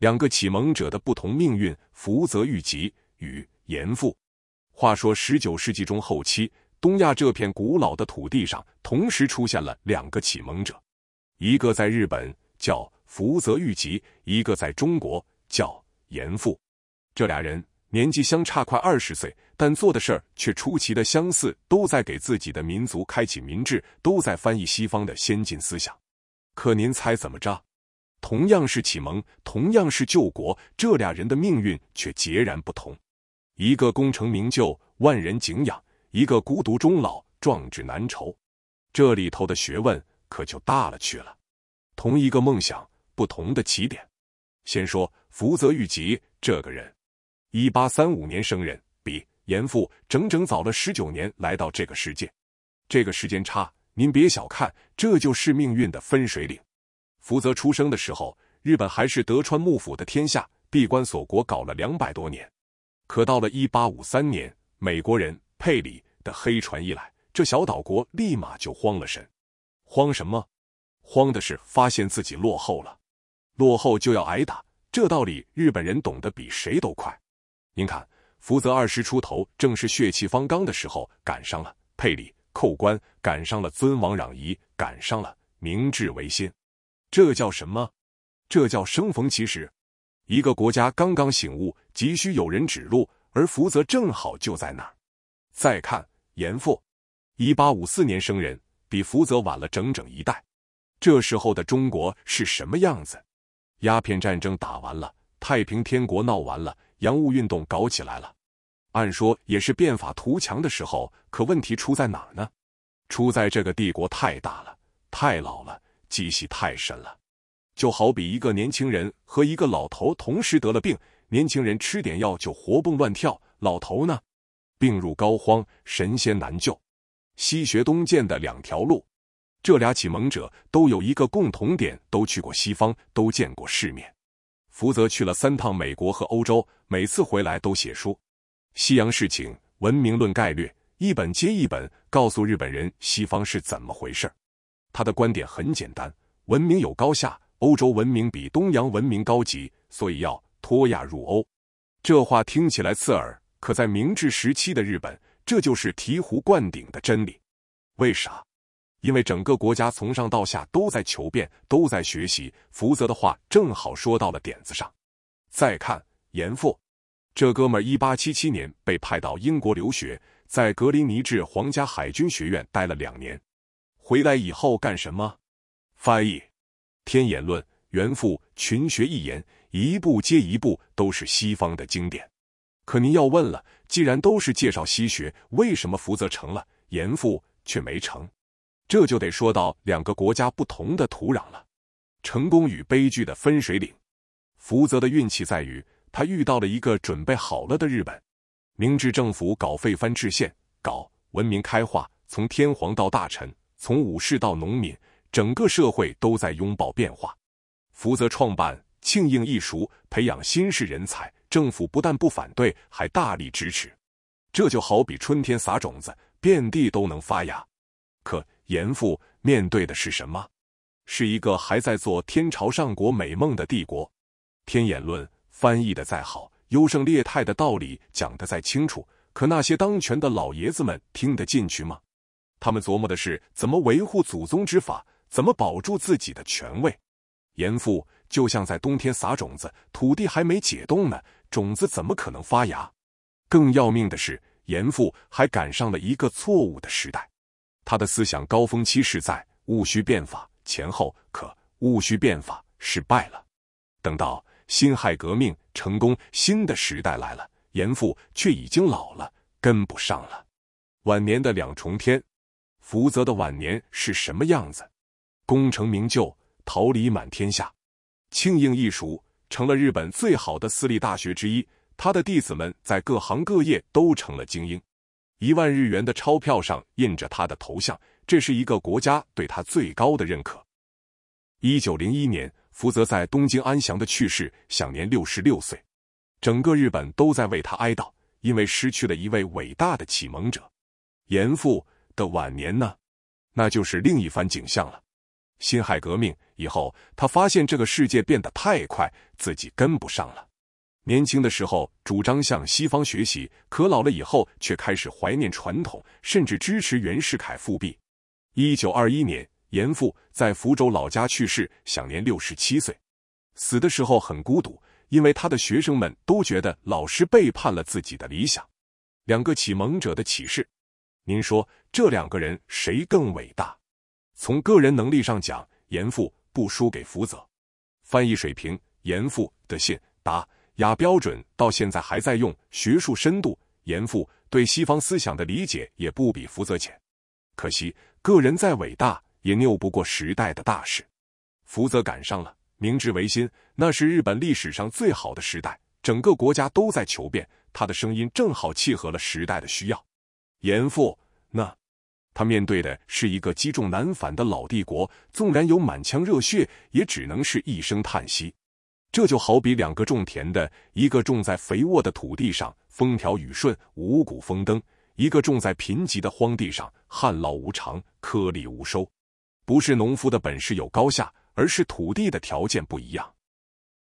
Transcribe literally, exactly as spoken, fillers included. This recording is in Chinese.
两个启蒙者的不同命运，福泽谕吉与严复。话说十九世纪中后期，东亚这片古老的土地上同时出现了两个启蒙者，一个在日本叫福泽谕吉，一个在中国叫严复。这俩人年纪相差快二十岁，但做的事儿却出奇的相似，都在给自己的民族开启民智，都在翻译西方的先进思想。可您猜怎么着？同样是启蒙，同样是救国，这俩人的命运却截然不同。一个功成名就，万人敬仰；一个孤独终老，壮志难酬。这里头的学问可就大了去了。同一个梦想，不同的起点。先说福泽谕吉这个人，一八三五年生人，比严复整整早了十九年来到这个世界。这个时间差，您别小看，这就是命运的分水岭。福泽出生的时候，日本还是德川幕府的天下，闭关锁国搞了两百多年。可到了一八五三年，美国人佩里的黑船一来，这小岛国立马就慌了神。慌什么？慌的是发现自己落后了。落后就要挨打，这道理日本人懂得比谁都快。您看，福泽二十出头，正是血气方刚的时候，赶上了佩里扣关，赶上了尊王攘夷，赶上了明治维新。这叫什么？这叫生逢其时。一个国家刚刚醒悟，急需有人指路，而福泽正好就在那儿。再看严复，一八五四年生人，比福泽晚了整整一代。这时候的中国是什么样子？鸦片战争打完了，太平天国闹完了，洋务运动搞起来了。按说也是变法图强的时候，可问题出在哪儿呢？出在这个帝国太大了，太老了，积习太深了。就好比一个年轻人和一个老头同时得了病，年轻人吃点药就活蹦乱跳，老头呢，病入膏肓，神仙难救。西学东渐的两条路，这俩启蒙者都有一个共同点，都去过西方，都见过世面。福泽去了三趟美国和欧洲，每次回来都写书。西洋事情，文明论概略，一本接一本，告诉日本人西方是怎么回事。他的观点很简单，文明有高下，欧洲文明比东洋文明高级，所以要脱亚入欧。这话听起来刺耳，可在明治时期的日本，这就是醍醐灌顶的真理。为啥？因为整个国家从上到下都在求变，都在学习，福泽的话正好说到了点子上。再看严复，这哥们儿一八七七年被派到英国留学，在格林尼治皇家海军学院待了两年。回来以后干什么？翻译天演论、元复、群学一言，一部接一部都是西方的经典。可您要问了，既然都是介绍西学，为什么福泽成了，严复却没成？这就得说到两个国家不同的土壤了，成功与悲剧的分水岭。福泽的运气在于，他遇到了一个准备好了的日本。明治政府搞废藩置县，搞文明开化，从天皇到大臣，从武士到农民，整个社会都在拥抱变化。福泽创办庆应义塾，培养新式人才，政府不但不反对，还大力支持。这就好比春天撒种子，遍地都能发芽。可严复面对的是什么？是一个还在做天朝上国美梦的帝国。天演论翻译的再好，优胜劣汰的道理讲得再清楚，可那些当权的老爷子们听得进去吗？他们琢磨的是怎么维护祖宗之法，怎么保住自己的权位。严复就像在冬天撒种子，土地还没解冻呢，种子怎么可能发芽？更要命的是，严复还赶上了一个错误的时代。他的思想高峰期是在戊戌变法前后，可戊戌变法失败了。等到辛亥革命成功，新的时代来了，严复却已经老了，跟不上了。晚年的两重天，福泽的晚年是什么样子？功成名就，桃李满天下。庆应义塾成了日本最好的私立大学之一，他的弟子们在各行各业都成了精英。一万日元的钞票上印着他的头像，这是一个国家对他最高的认可。一九零一年，福泽在东京安详的去世，享年六十六岁。整个日本都在为他哀悼，因为失去了一位伟大的启蒙者。严复的晚年呢？那就是另一番景象了。 辛亥革命以后，他发现这个世界变得太快，自己跟不上了。年轻的时候主张向西方学习，可老了以后却开始怀念传统，甚至支持袁世凯复辟。一九二一年，严复在福州老家去世，享年六十七岁。死的时候很孤独，因为他的学生们都觉得老师背叛了自己的理想。两个启蒙者的启示，您说这两个人谁更伟大？从个人能力上讲，严复不输给福泽。翻译水平，严复的信达雅标准到现在还在用，学术深度，严复对西方思想的理解也不比福泽浅。可惜个人再伟大，也拗不过时代的大势。福泽赶上了明治维新，那是日本历史上最好的时代，整个国家都在求变，他的声音正好契合了时代的需要。严复呢？他面对的是一个积重难返的老帝国，纵然有满腔热血，也只能是一声叹息。这就好比两个种田的，一个种在肥沃的土地上，风调雨顺，五谷丰登；一个种在贫瘠的荒地上，旱涝无常，颗粒无收。不是农夫的本事有高下，而是土地的条件不一样。